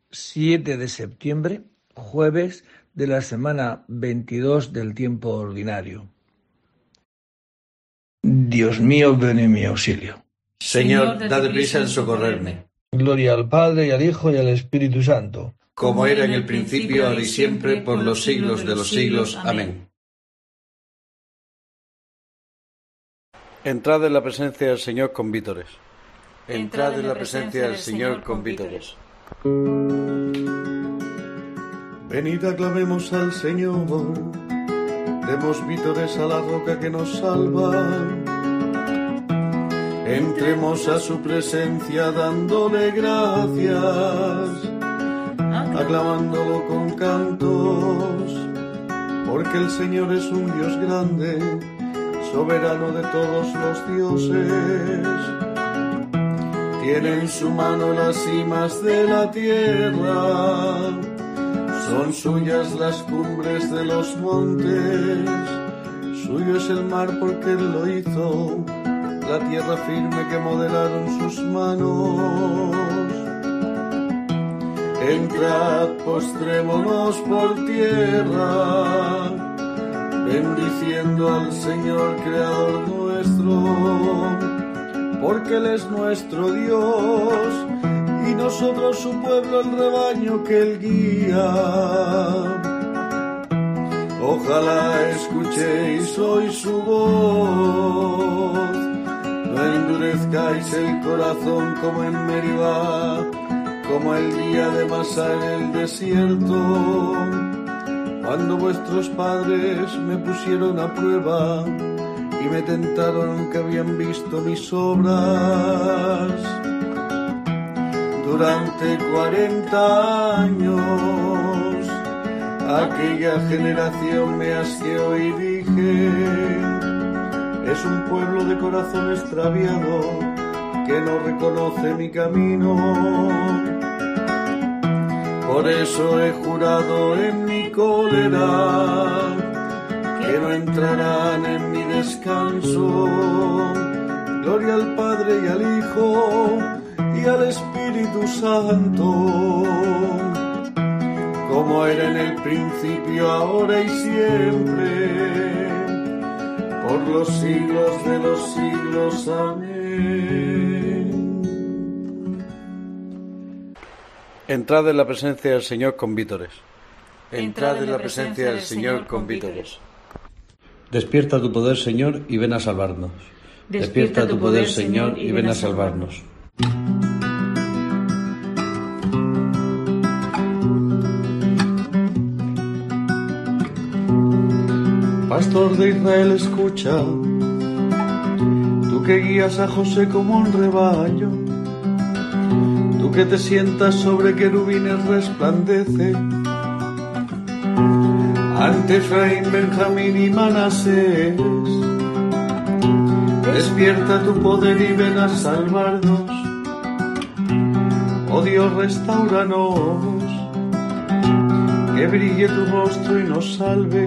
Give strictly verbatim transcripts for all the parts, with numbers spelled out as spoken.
siete de septiembre, jueves de la semana veintidós del tiempo ordinario. Dios mío, ven en mi auxilio. Señor, dad prisa en socorrerme. Gloria al Padre, y al Hijo, y al Espíritu Santo. Como era en el principio, ahora y siempre, por los siglos de los siglos. Amén. Entrad en la presencia del Señor con vítores. Entrad en la presencia del Señor con vítores. Venid, aclamemos al Señor, demos vítores a la roca que nos salva. Entremos a su presencia dándole gracias, aclamándolo con cantos, porque el Señor es un Dios grande, soberano de todos los dioses. Tiene en su mano las cimas de la tierra, son suyas las cumbres de los montes, suyo es el mar porque Él lo hizo, la tierra firme que modelaron sus manos. Entrad, postrémonos por tierra, bendiciendo al Señor Creador nuestro, porque Él es nuestro Dios, y nosotros su pueblo, el rebaño que Él guía. Ojalá escuchéis hoy su voz, no endurezcáis el corazón como en Meribá, como el día de Masá en el desierto, cuando vuestros padres me pusieron a prueba y me tentaron aunque habían visto mis obras. Durante cuarenta años aquella generación me asqueó y dije: es un pueblo de corazón extraviado que no reconoce mi camino. Por eso he jurado en mi cólera que no entrarán en mi descanso. Gloria al Padre y al Hijo y al Espíritu Santo, como era en el principio, ahora y siempre, por los siglos de los siglos. Amén. Entrad en la presencia del Señor con vítores. Entrad en la presencia del Señor con vítores. Despierta tu poder, Señor, y ven a salvarnos. Despierta tu poder, Señor, y ven a salvarnos. Pastor de Israel, escucha, tú que guías a José como un rebaño, tú que te sientas sobre querubines resplandece, ante Efraín, Benjamín y Manasés. Despierta tu poder y ven a salvarnos, oh Dios, restáuranos, que brille tu rostro y nos salve.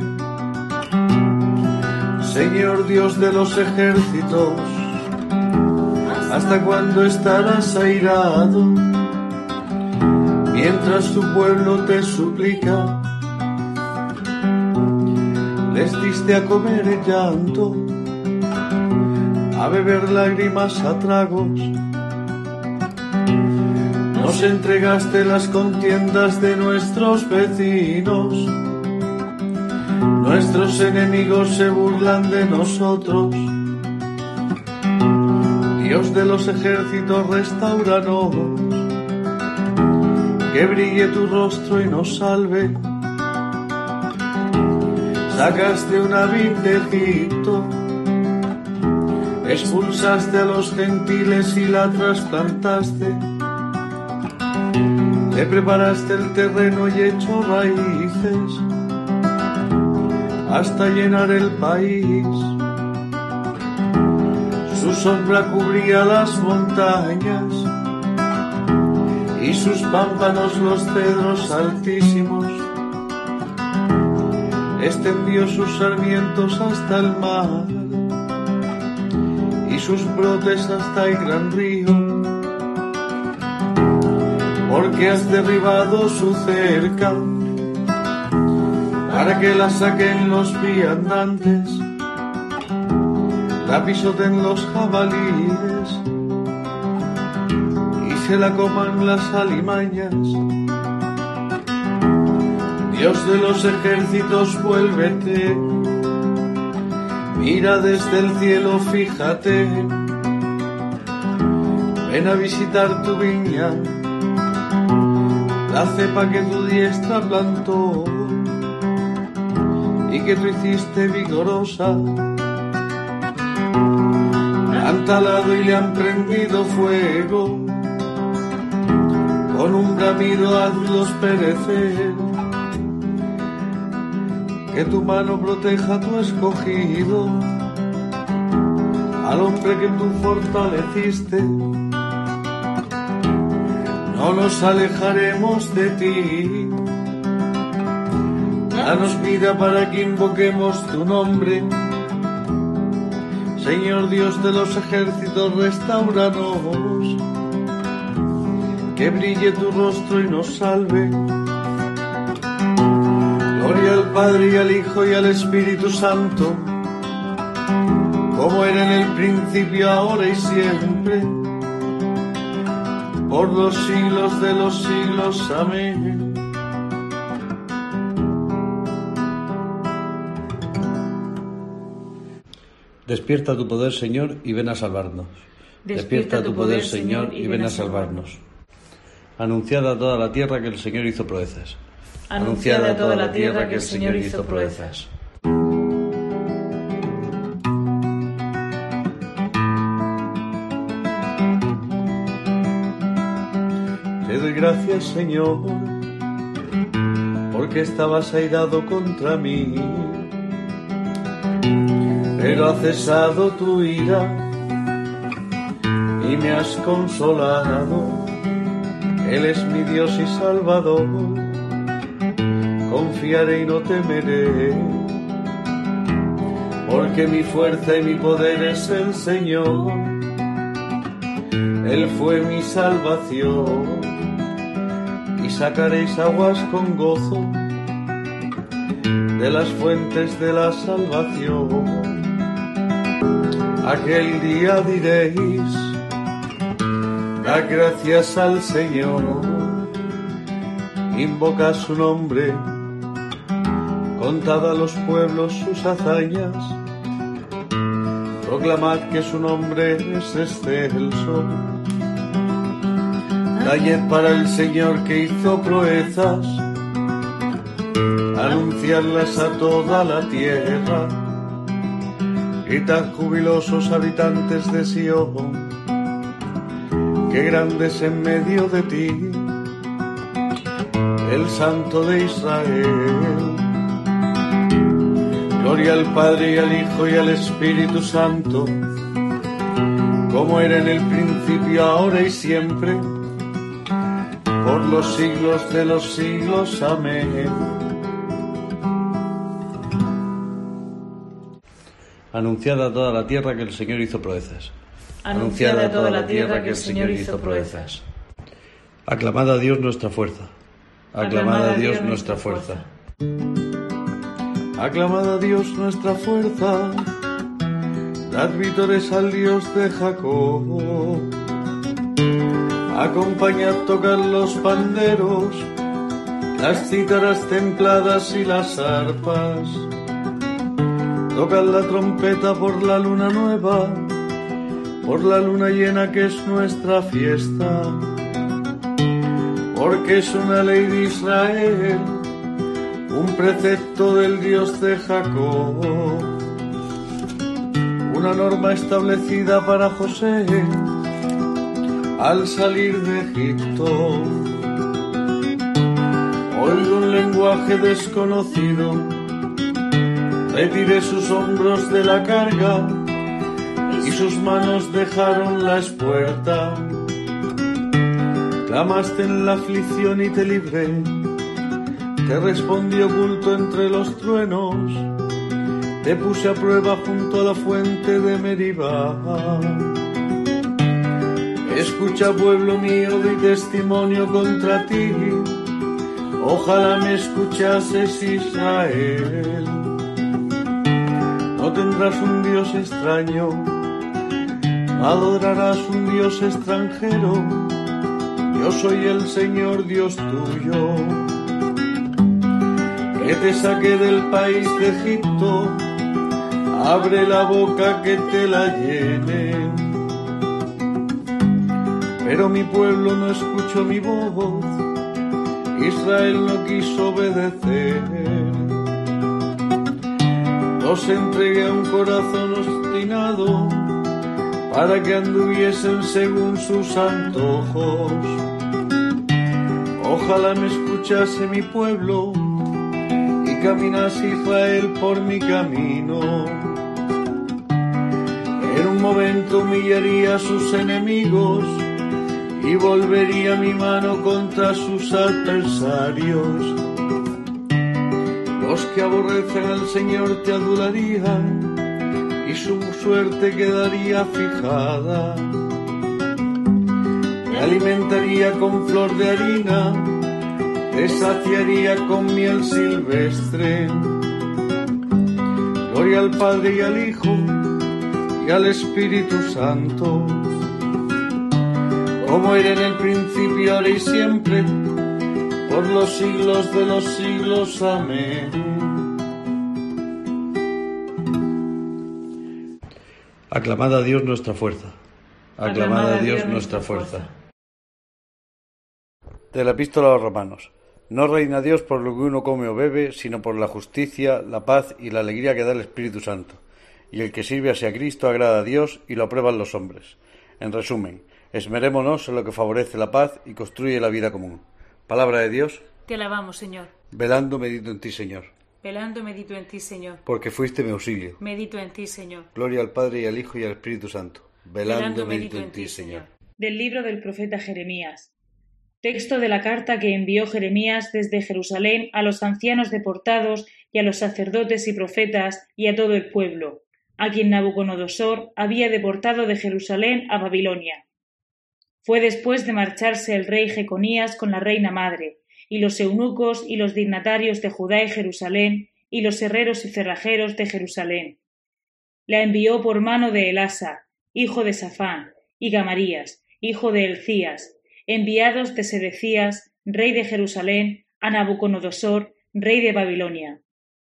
Señor Dios de los ejércitos, ¿hasta cuándo estarás airado? Mientras tu pueblo te suplica, les diste a comer el llanto, a beber lágrimas a tragos. Nos entregaste las contiendas de nuestros vecinos, nuestros enemigos se burlan de nosotros. Dios de los ejércitos, restáuranos, que brille tu rostro y nos salve. Sacaste una vid de Egipto, expulsaste a los gentiles y la trasplantaste. Le preparaste el terreno y echó raíces hasta llenar el país. Su sombra cubría las montañas y sus pámpanos los cedros altísimos. Extendió sus sarmientos hasta el mar y sus brotes hasta el gran río. Porque que has derribado su cerca, para que la saquen los viandantes, la pisoten los jabalíes y se la coman las alimañas. Dios de los ejércitos, vuélvete, mira desde el cielo, fíjate, ven a visitar tu viña, la cepa que tu diestra plantó y que tú hiciste vigorosa. Han talado y le han prendido fuego, con un bramido hazlos perecer. Que tu mano proteja a tu escogido, al hombre que tú fortaleciste. No nos alejaremos de ti. Danos vida para que invoquemos tu nombre. Señor Dios de los ejércitos, restáuranos. Que brille tu rostro y nos salve. Gloria al Padre y al Hijo y al Espíritu Santo, como era en el principio, ahora y siempre, por los siglos de los siglos. Amén. Despierta tu poder, Señor, y ven a salvarnos. Despierta tu poder, Señor, y ven a salvarnos. Anunciad a toda la tierra que el Señor hizo proezas. Anunciad a toda la tierra que el Señor hizo proezas. Te doy gracias, Señor, porque estabas airado contra mí, pero ha cesado tu ira y me has consolado. Él es mi Dios y Salvador, confiaré y no temeré, porque mi fuerza y mi poder es el Señor. Él fue mi salvación, y sacaréis aguas con gozo de las fuentes de la salvación. Aquel día diréis: da gracias al Señor, invoca su nombre, contad a los pueblos sus hazañas, proclamad que su nombre es excelso. Talled para el Señor que hizo proezas, anunciadlas a toda la tierra. Gritad jubilosos habitantes de Sion, que grande es en medio de ti el Santo de Israel. Gloria al Padre y al Hijo y al Espíritu Santo, como era en el principio, ahora y siempre, por los siglos de los siglos. Amén. Anunciad a toda la tierra que el Señor hizo proezas. Anunciad a toda la tierra que el Señor hizo proezas. Aclamad a Dios nuestra fuerza. Aclamad a Dios nuestra fuerza. Aclamad a Dios nuestra fuerza. Dad vítores al Dios de Jacob. Acompañad tocar los panderos, las cítaras templadas y las arpas. Tocad la trompeta por la luna nueva, por la luna llena que es nuestra fiesta. Porque es una ley de Israel, un precepto del Dios de Jacob, una norma establecida para José al salir de Egipto. Oigo un lenguaje desconocido, retiré sus hombros de la carga y sus manos dejaron la espuerta. Clamaste en la aflicción y te libré, te respondí oculto entre los truenos, te puse a prueba junto a la fuente de Meribá. Escucha, pueblo mío, doy testimonio contra ti. Ojalá me escuchases, Israel. No tendrás un Dios extraño, no adorarás un Dios extranjero. Yo soy el Señor Dios tuyo, que te saqué del país de Egipto. Abre la boca que te la llenen. Pero mi pueblo no escuchó mi voz, Israel no quiso obedecer. Los entregué a un corazón obstinado, para que anduviesen según sus antojos. Ojalá me escuchase mi pueblo, y caminase Israel por mi camino. En un momento humillaría a sus enemigos, y volvería mi mano contra sus adversarios. Los que aborrecen al Señor te adularían, y su suerte quedaría fijada. Te alimentaría con flor de harina, te saciaría con miel silvestre. Gloria al Padre y al Hijo y al Espíritu Santo, como era en el principio, ahora y siempre, por los siglos de los siglos. Amén. Aclamad a Dios nuestra fuerza. Aclamad a Dios nuestra fuerza. De la Epístola a los Romanos. No reina Dios por lo que uno come o bebe, sino por la justicia, la paz y la alegría que da el Espíritu Santo. Y el que sirve así a Cristo agrada a Dios y lo aprueban los hombres. En resumen, esmerémonos en lo que favorece la paz y construye la vida común. Palabra de Dios. Te alabamos, Señor. Velando medito en ti, Señor. Velando medito en ti, Señor. Porque fuiste mi auxilio. Medito en ti, Señor. Gloria al Padre y al Hijo y al Espíritu Santo. Velando, Velando medito en ti, Señor. Del libro del profeta Jeremías. Texto de la carta que envió Jeremías desde Jerusalén a los ancianos deportados y a los sacerdotes y profetas y a todo el pueblo, a quien Nabucodonosor había deportado de Jerusalén a Babilonia. Fue después de marcharse el rey Jeconías con la reina madre, y los eunucos y los dignatarios de Judá y Jerusalén, y los herreros y cerrajeros de Jerusalén. La envió por mano de Elasa, hijo de Safán, y Gamarías, hijo de Elcías, enviados de Sedecías, rey de Jerusalén, a Nabucodonosor, rey de Babilonia.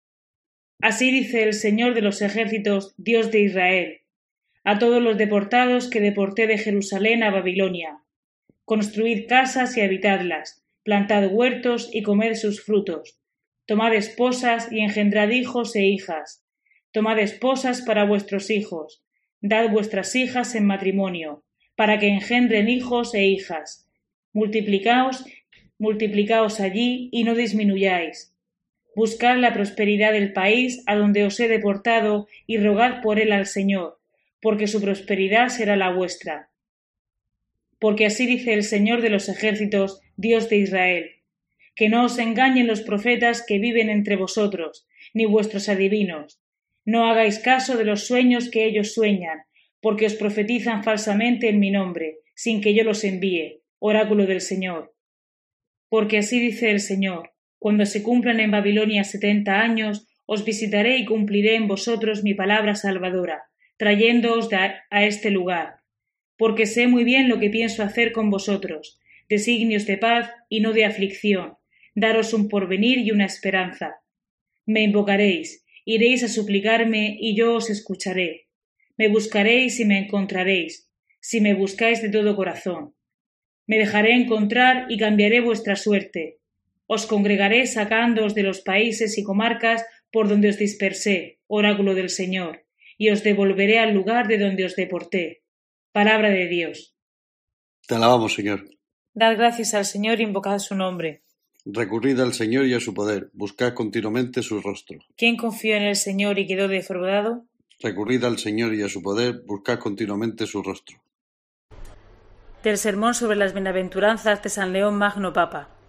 Así dice el Señor de los ejércitos, Dios de Israel, a todos los deportados que deporté de Jerusalén a Babilonia: construid casas y habitadlas, plantad huertos y comed sus frutos, tomad esposas y engendrad hijos e hijas, tomad esposas para vuestros hijos, dad vuestras hijas en matrimonio, para que engendren hijos e hijas, multiplicaos, multiplicaos allí y no disminuyáis. Buscad la prosperidad del país a donde os he deportado y rogad por él al Señor, porque su prosperidad será la vuestra. Porque así dice el Señor de los ejércitos, Dios de Israel, que no os engañen los profetas que viven entre vosotros, ni vuestros adivinos. No hagáis caso de los sueños que ellos sueñan, porque os profetizan falsamente en mi nombre, sin que yo los envíe, oráculo del Señor. Porque así dice el Señor, cuando se cumplan en Babilonia setenta años, os visitaré y cumpliré en vosotros mi palabra salvadora, trayéndoos a este lugar, porque sé muy bien lo que pienso hacer con vosotros, designios de paz y no de aflicción, daros un porvenir y una esperanza. Me invocaréis, iréis a suplicarme y yo os escucharé. Me buscaréis y me encontraréis, si me buscáis de todo corazón. Me dejaré encontrar y cambiaré vuestra suerte. Os congregaré sacándoos de los países y comarcas por donde os dispersé, oráculo del Señor, y os devolveré al lugar de donde os deporté. Palabra de Dios. Te alabamos, Señor. Dad gracias al Señor e invocad su nombre. Recurrid al Señor y a su poder, buscad continuamente su rostro. ¿Quién confió en el Señor y quedó defraudado? Recurrid al Señor y a su poder, buscad continuamente su rostro. Del sermón sobre las bienaventuranzas de San León Magno Papa.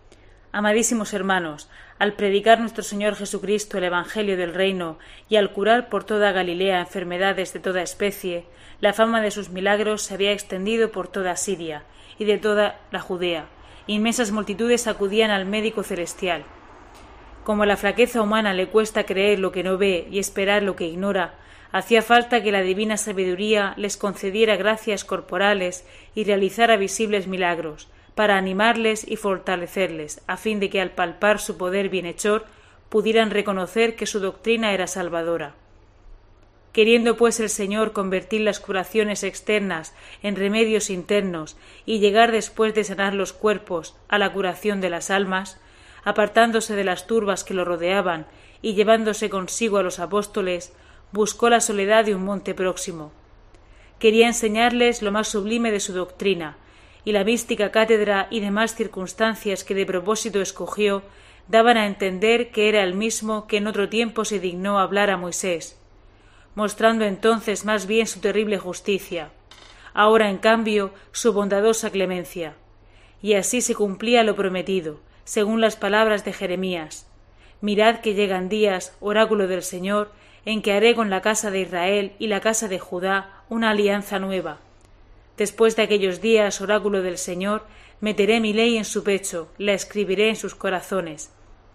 Amadísimos hermanos, al predicar nuestro Señor Jesucristo el Evangelio del Reino y al curar por toda Galilea enfermedades de toda especie, la fama de sus milagros se había extendido por toda Siria y de toda la Judea. Inmensas multitudes acudían al médico celestial. Como a la flaqueza humana le cuesta creer lo que no ve y esperar lo que ignora, hacía falta que la divina sabiduría les concediera gracias corporales y realizara visibles milagros, para animarles y fortalecerles, a fin de que al palpar su poder bienhechor pudieran reconocer que su doctrina era salvadora. Queriendo pues el Señor convertir las curaciones externas en remedios internos y llegar después de sanar los cuerpos a la curación de las almas, apartándose de las turbas que lo rodeaban y llevándose consigo a los apóstoles, buscó la soledad de un monte próximo. Quería enseñarles lo más sublime de su doctrina, y la mística cátedra y demás circunstancias que de propósito escogió daban a entender que era el mismo que en otro tiempo se dignó hablar a Moisés, mostrando entonces más bien su terrible justicia, ahora en cambio su bondadosa clemencia. Y así se cumplía lo prometido, según las palabras de Jeremías: mirad que llegan días, oráculo del Señor, en que haré con la casa de Israel y la casa de Judá una alianza nueva. Después de aquellos días, oráculo del Señor, meteré mi ley en su pecho, la escribiré en sus corazones.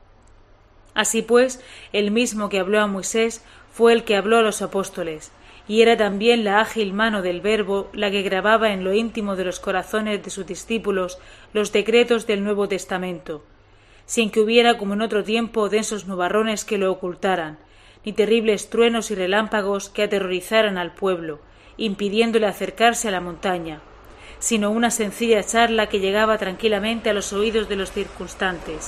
Así pues, el mismo que habló a Moisés fue el que habló a los apóstoles, y era también la ágil mano del Verbo la que grababa en lo íntimo de los corazones de sus discípulos los decretos del Nuevo Testamento, sin que hubiera, como en otro tiempo, densos nubarrones que lo ocultaran, ni terribles truenos y relámpagos que aterrorizaran al pueblo, impidiéndole acercarse a la montaña, sino una sencilla charla que llegaba tranquilamente a los oídos de los circunstantes.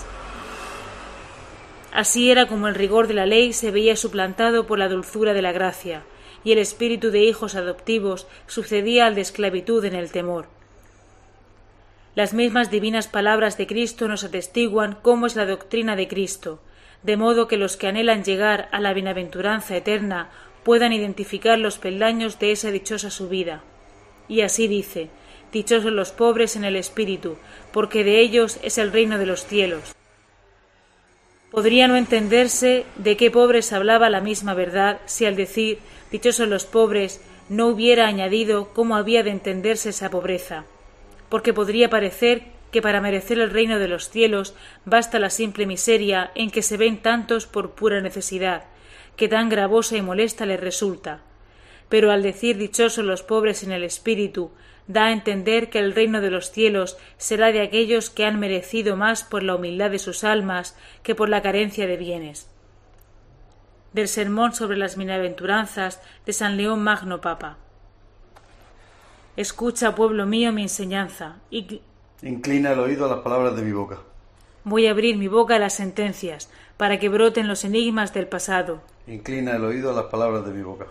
Así era como el rigor de la ley se veía suplantado por la dulzura de la gracia, y el espíritu de hijos adoptivos sucedía al de esclavitud en el temor. Las mismas divinas palabras de Cristo nos atestiguan cómo es la doctrina de Cristo, de modo que los que anhelan llegar a la bienaventuranza eterna puedan identificar los peldaños de esa dichosa subida. Y así dice: dichosos los pobres en el espíritu, porque de ellos es el reino de los cielos. Podría no entenderse de qué pobres hablaba la misma verdad si al decir dichosos los pobres no hubiera añadido cómo había de entenderse esa pobreza, porque podría parecer que para merecer el reino de los cielos basta la simple miseria en que se ven tantos por pura necesidad, que tan gravosa y molesta les resulta. Pero al decir dichosos los pobres en el espíritu, da a entender que el reino de los cielos será de aquellos que han merecido más por la humildad de sus almas que por la carencia de bienes. Del sermón sobre las bienaventuranzas de San León Magno Papa. Escucha, pueblo mío, mi enseñanza, y inclina el oído a las palabras de mi boca. Voy a abrir mi boca a las sentencias, para que broten los enigmas del pasado. Inclina el oído a las palabras de mi boca.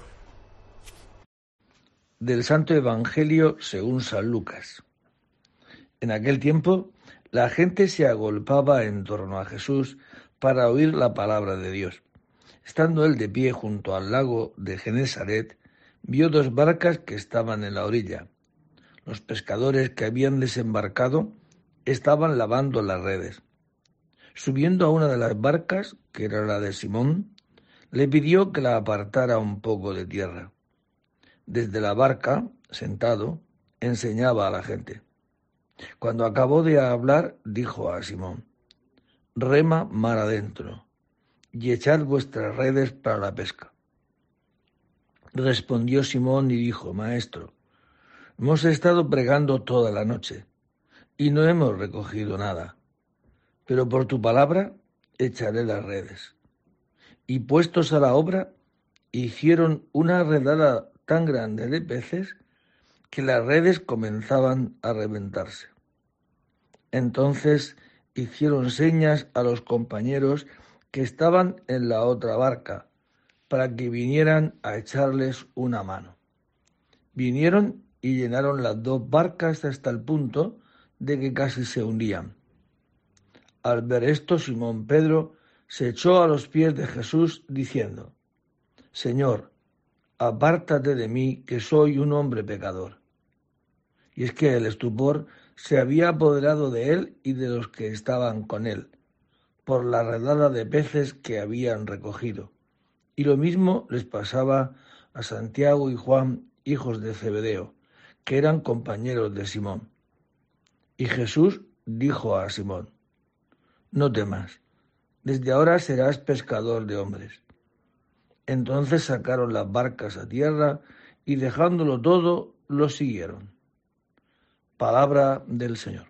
Del Santo Evangelio según San Lucas. En aquel tiempo, la gente se agolpaba en torno a Jesús para oír la palabra de Dios. Estando él de pie junto al lago de Genesaret, vio dos barcas que estaban en la orilla. Los pescadores que habían desembarcado estaban lavando las redes. Subiendo a una de las barcas, que era la de Simón, le pidió que la apartara un poco de tierra. Desde la barca, sentado, enseñaba a la gente. Cuando acabó de hablar, dijo a Simón: rema mar adentro y echad vuestras redes para la pesca. Respondió Simón y dijo: Maestro, hemos estado pregando toda la noche y no hemos recogido nada, pero por tu palabra echaré las redes. Y puestos a la obra, hicieron una redada tan grande de peces que las redes comenzaban a reventarse. Entonces hicieron señas a los compañeros que estaban en la otra barca, para que vinieran a echarles una mano. Vinieron y llenaron las dos barcas hasta el punto de que casi se hundían. Al ver esto, Simón Pedro se echó a los pies de Jesús, diciendo: Señor, apártate de mí, que soy un hombre pecador. Y es que el estupor se había apoderado de él y de los que estaban con él, por la redada de peces que habían recogido. Y lo mismo les pasaba a Santiago y Juan, hijos de Zebedeo, que eran compañeros de Simón. Y Jesús dijo a Simón: no temas, desde ahora serás pescador de hombres. Entonces sacaron las barcas a tierra y dejándolo todo, lo siguieron. Palabra del Señor.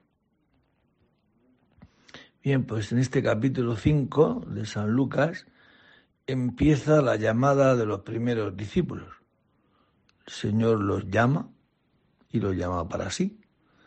Bien, pues en este capítulo cinco de San Lucas empieza la llamada de los primeros discípulos. El Señor los llama y los llama para sí.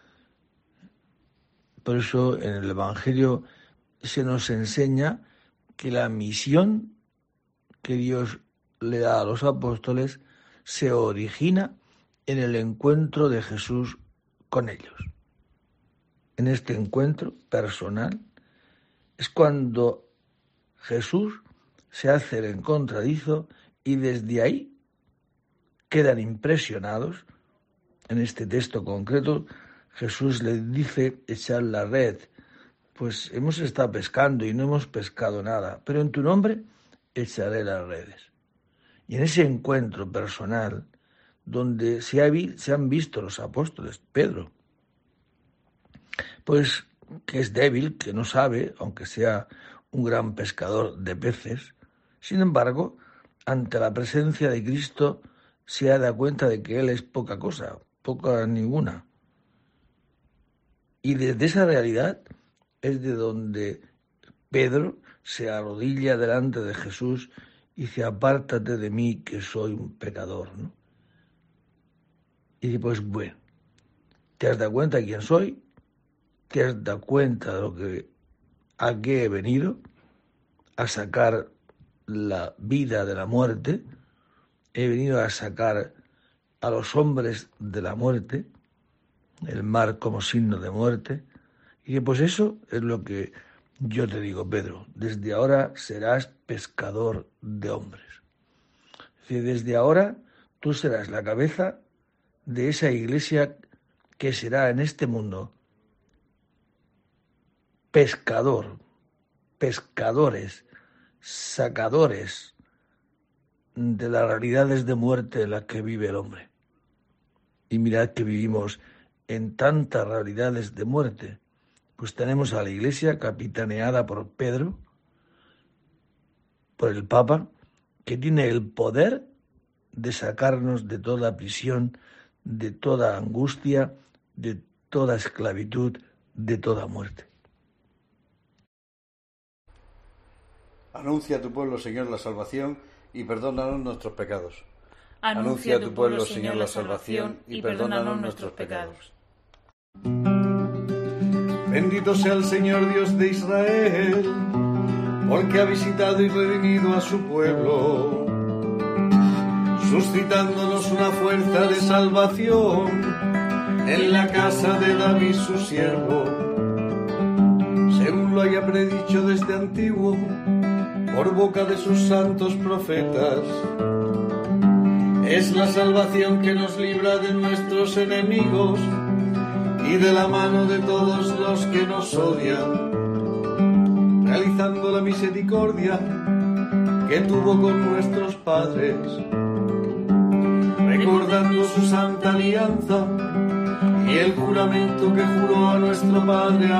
Por eso en el Evangelio se nos enseña que la misión que Dios le da a los apóstoles se origina en el encuentro de Jesús con ellos. En este encuentro personal es cuando Jesús se hace el encontradizo y desde ahí quedan impresionados. En este texto concreto, Jesús les dice echar la red. Pues hemos estado pescando y no hemos pescado nada, pero en tu nombre echaré las redes. Y en ese encuentro personal, donde se, ha vi, se han visto los apóstoles, Pedro, pues que es débil, que no sabe, aunque sea un gran pescador de peces, sin embargo, ante la presencia de Cristo se da cuenta de que Él es poca cosa, poca ninguna. Y desde esa realidad es de donde Pedro se arrodilla delante de Jesús y dice: apártate de mí, que soy un pecador, ¿no? Y dice: pues bueno, ¿te has dado cuenta de quién soy? ¿Te has dado cuenta de lo que a qué he venido? A sacar la vida de la muerte. He venido a sacar a los hombres de la muerte, el mar como signo de muerte. Y dice: pues eso es lo que yo te digo, Pedro, desde ahora serás pescador de hombres. Dice: desde ahora tú serás la cabeza de esa iglesia que será en este mundo pescador, pescadores, sacadores de las realidades de muerte en las que vive el hombre. Y mirad que vivimos en tantas realidades de muerte. Pues tenemos a la Iglesia capitaneada por Pedro, por el Papa, que tiene el poder de sacarnos de toda prisión, de toda angustia, de toda esclavitud, de toda muerte. Anuncia a tu pueblo, Señor, la salvación y perdónanos nuestros pecados. Anuncia a tu pueblo, Señor, la salvación y perdónanos nuestros pecados. Bendito sea el Señor Dios de Israel, porque ha visitado y redimido a su pueblo, suscitándonos una fuerza de salvación en la casa de David su siervo, según lo haya predicho desde antiguo por boca de sus santos profetas. Es la salvación que nos libra de nuestros enemigos y de la mano de todos los que nos odian, realizando la misericordia que tuvo con nuestros padres, recordando su santa alianza y el juramento que juró a nuestro padre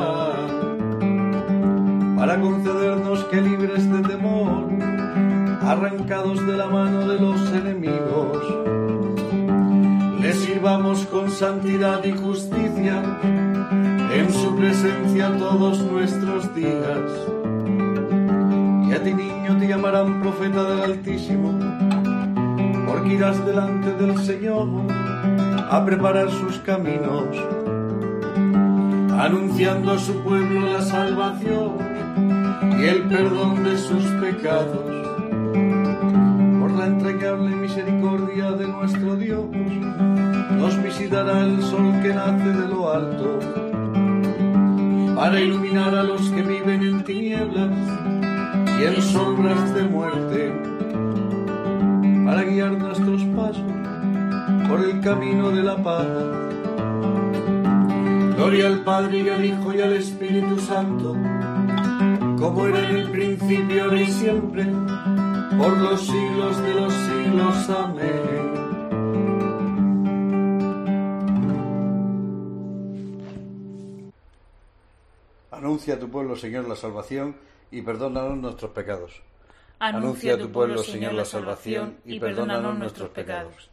Abraham, para concedernos que, libres de temor, arrancados de la mano de los enemigos, le sirvamos con santidad y justicia en su presencia todos nuestros días. Y a ti, niño, te llamarán profeta del Altísimo, porque irás delante del Señor a preparar sus caminos, anunciando a su pueblo la salvación y el perdón de sus pecados. Por la entrañable misericordia de nuestro Dios, nos visitará el sol que nace de lo alto, para iluminar a los que viven en tinieblas y en sombras de muerte, para guiar nuestros pasos por el camino de la paz. Gloria al Padre y al Hijo y al Espíritu Santo, como era en el principio, ahora y siempre, por los siglos de los siglos. Amén. Anuncia a tu pueblo, Señor, la salvación y perdónanos nuestros pecados. Anuncia a tu pueblo, Señor, la salvación y perdónanos nuestros pecados.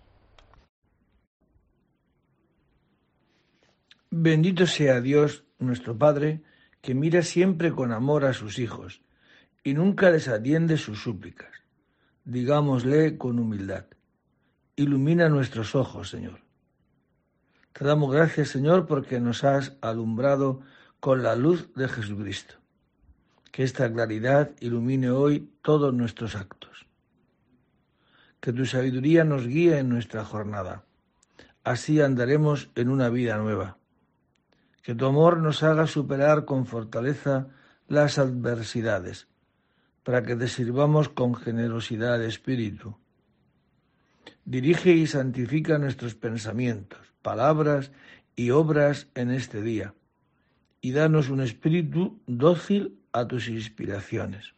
Bendito sea Dios, nuestro Padre, que mira siempre con amor a sus hijos y nunca desatiende sus súplicas. Digámosle con humildad: ilumina nuestros ojos, Señor. Te damos gracias, Señor, porque nos has alumbrado con la luz de Jesucristo. Que esta claridad ilumine hoy todos nuestros actos. Que tu sabiduría nos guíe en nuestra jornada. Así andaremos en una vida nueva. Que tu amor nos haga superar con fortaleza las adversidades, para que te sirvamos con generosidad de espíritu. Dirige y santifica nuestros pensamientos, palabras y obras en este día, y danos un espíritu dócil a tus inspiraciones.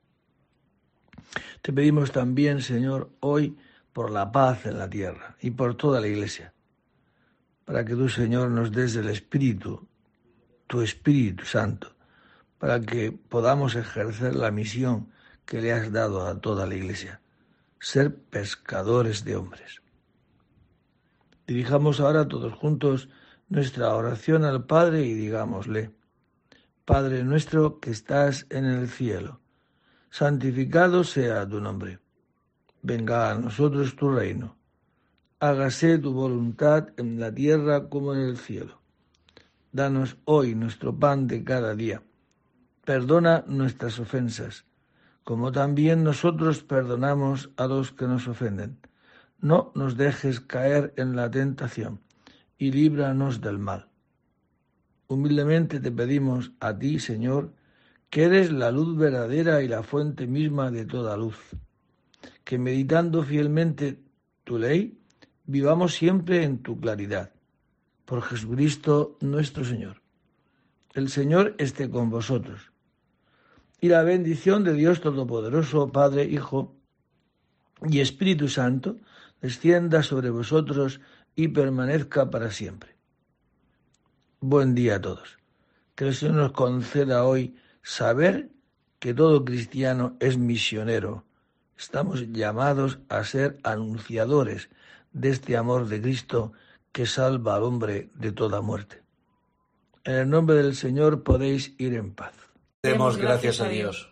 Te pedimos también, Señor, hoy por la paz en la tierra y por toda la Iglesia, para que tú, Señor, nos des el Espíritu, tu Espíritu Santo, para que podamos ejercer la misión que le has dado a toda la Iglesia, ser pescadores de hombres. Dirijamos ahora todos juntos nuestra oración al Padre y digámosle: Padre nuestro que estás en el cielo, santificado sea tu nombre. Venga a nosotros tu reino. Hágase tu voluntad en la tierra como en el cielo. Danos hoy nuestro pan de cada día. Perdona nuestras ofensas, como también nosotros perdonamos a los que nos ofenden. No nos dejes caer en la tentación, y líbranos del mal. Humildemente te pedimos a ti, Señor, que eres la luz verdadera y la fuente misma de toda luz, que meditando fielmente tu ley, vivamos siempre en tu claridad. Por Jesucristo nuestro Señor. El Señor esté con vosotros. Y la bendición de Dios Todopoderoso, Padre, Hijo y Espíritu Santo, descienda sobre vosotros y permanezca para siempre. Buen día a todos. Que el Señor nos conceda hoy saber que todo cristiano es misionero. Estamos llamados a ser anunciadores de este amor de Cristo que salva al hombre de toda muerte. En el nombre del Señor podéis ir en paz. Demos gracias a Dios.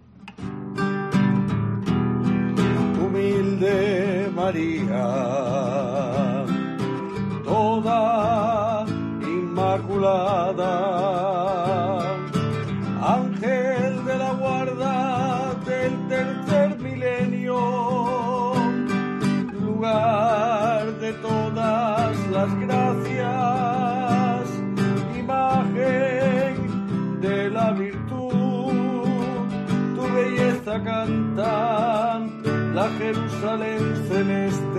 Humilde María, toda inmaculada, ángel de la guarda del tercer milenio, lugar de todas las gracias, imagen de la virtud, tu belleza canta la Jerusalén celeste.